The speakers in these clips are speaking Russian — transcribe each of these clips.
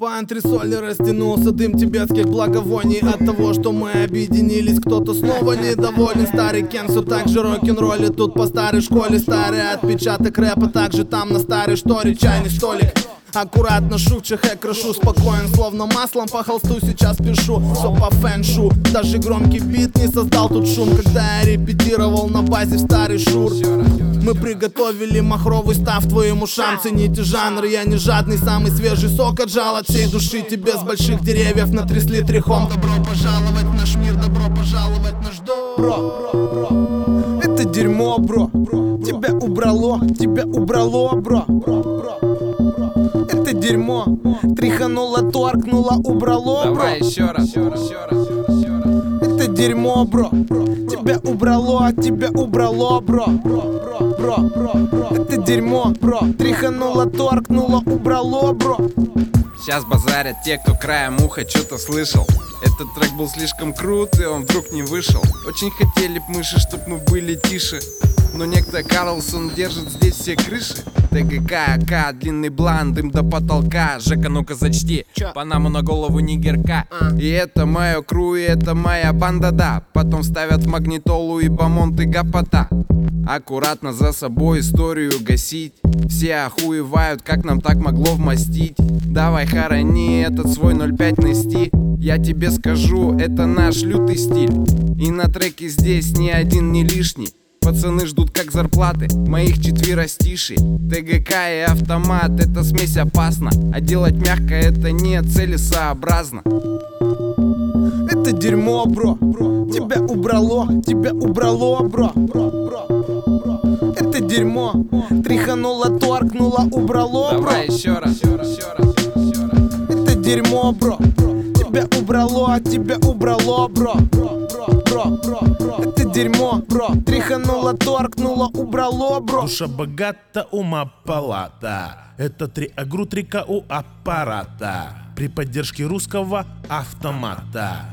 По антресоли растянулся дым тибетских благовоний. От того, что мы объединились, кто-то снова недоволен. Старый Кен все так же рок-н-роллит. Тут по старой школе старый отпечаток рэпа. Также там на старой шторе чайный столик. Аккуратно шучах я крошу, спокоен, словно маслом по холсту сейчас пишу. Все по фэншу, даже громкий бит не создал тут шум. Когда я репетировал на базе в старый шур, мы приготовили махровый став твоим ушам. Цените жанр, я не жадный, самый свежий сок отжал от всей души. Тебе с больших деревьев натрясли трехом. Добро пожаловать в наш мир, добро пожаловать в наш дом. Бро, это дерьмо, бро, тебя убрало, бро. Это дерьмо, тряхануло, торкнуло, убрало, бро. Давай еще раз. Это дерьмо, бро, тебя убрало, бро. Это дерьмо, бро, тряхануло, торкнуло, убрало, бро. Сейчас базарят те, кто краем уха что-то слышал. Этот трек был слишком крут, и он вдруг не вышел. Очень хотели б мыши, чтоб мы были тише, но некто Карлсон держит здесь все крыши. ТГК, АК, длинный блан, дым до потолка. Жека, ну-ка зачти, Панаму на голову нигерка. И это мое кру, и это моя банда, да. Потом ставят в магнитолу и бамонт и гопота. Аккуратно за собой историю гасить. Все охуевают, как нам так могло вмостить. Давай хорони этот свой 0.5 нести. Я тебе скажу, это наш лютый стиль. И на треке здесь ни один не лишний. Пацаны ждут как зарплаты моих четверостишей. ТГК и автомат, это смесь опасна. А делать мягко это не целесообразно. Это дерьмо, бро, тебя убрало, бро. Это дерьмо, тряхануло, торкнуло, убрало, бро. Давай еще раз. Это дерьмо, бро, тебя убрало, бро. Это дерьмо, бро, тряхануло, торкнуло, убрало, бро. Душа богата, ума палата. Это 3 агрутрика у аппарата. При поддержке русского автомата.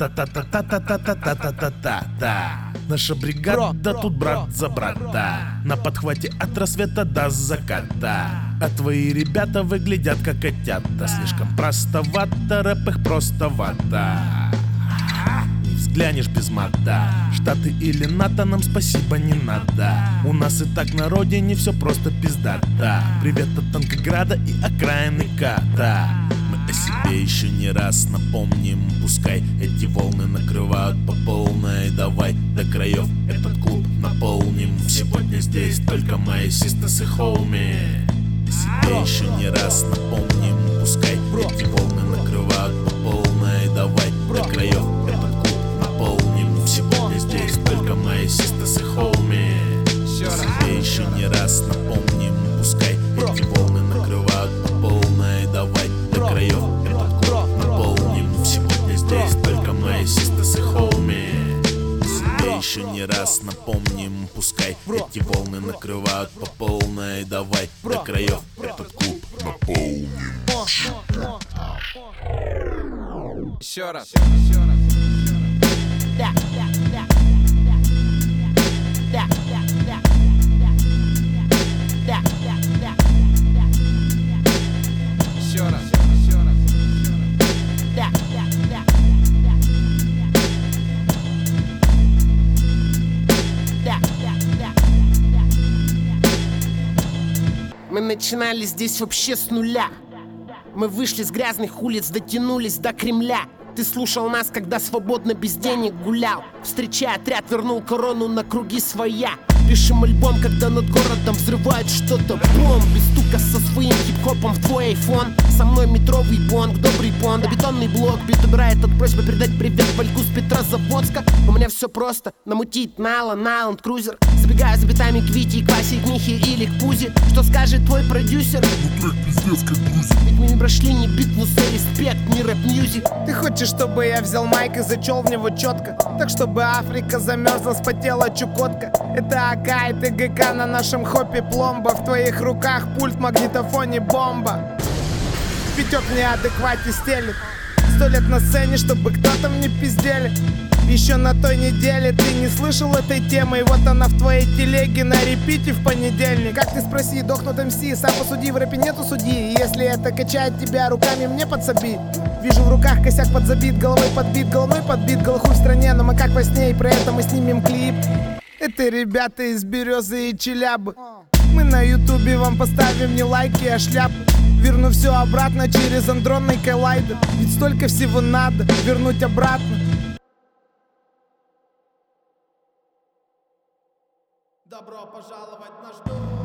Ра-та-та-та-та-та-та-та-та-та-та. Наша бригада тут брат за брата. На подхвате от рассвета до заката. А твои ребята выглядят как котята. Слишком простовато, рэп их просто вода. Не взглянешь без мата. Штаты или НАТО, нам спасибо не надо. У нас и так на родине все просто пиздата. Привет от Танкограда и окраины Ката. Мы о себе еще не раз напомним. Пускай эти волны накрывают по полной. Давай до краев этот клуб наполним. Сегодня здесь только мои систерс и хоуми. О себе еще не раз напомним. Пускай эти волны накрывают по полной. Давай до краев этот клуб наполним. Сегодня здесь только мои систерс и хоуми. О себе еще не раз напомним. Пускай эти волны накрывают по полной. Давай до краев этот клуб наполним. Сегодня здесь только мои систерс и хоуми. О себе еще не раз напомним. Пускай эти волны накрывают по полной. Давай до краев этот клуб наполним. Еще раз. Еще раз. Мы начинали здесь вообще с нуля. Мы вышли с грязных улиц, дотянулись до Кремля. Ты слушал нас, когда свободно без денег гулял. Встречая отряд, вернул корону на круги своя. Пишем альбом, когда над городом взрывают что-то бомб. Без стука со своим хип-хопом в твой айфон. Со мной метровый бонг, добрый понд, бетонный блок. Бит убирает от просьбы передать привет Вальку с Петрозаводска. У меня все просто, намутить на Land Cruiser. Забегаю за битами к Вите и к Васе, к Михе или к Пузе. Что скажет твой продюсер? Ну трек пиздец как грузит. Ведь мы не прошли ни битву за респект, ни рэп-мьюзик. Ты хочешь, чтобы я взял майк и зачел в него четко? Так, чтобы Африка замерзла, спотела Чукотка. Это АК и ТГК на нашем хопе пломба. В твоих руках пульт, магнитофоне бомба. Витек в неадеквате стелит. 100 лет на сцене, чтобы кто-то мне пиздели. Еще на той неделе ты не слышал этой темы, и вот она в твоей телеге на репите в понедельник. Как ты спроси, дохнут МС, сам посуди, в рэпе нету судьи. Если это качает тебя, руками мне подсоби. Вижу в руках косяк подзабит, головой подбит, голохуй в стране, но мы как во сне, и про это мы снимем клип. Это ребята из Березы и Челябы. Мы на ютубе вам поставим не лайки, а шляпы. Верну все обратно через андронный коллайдер. Ведь столько всего надо вернуть обратно. Добро пожаловать в наш дом.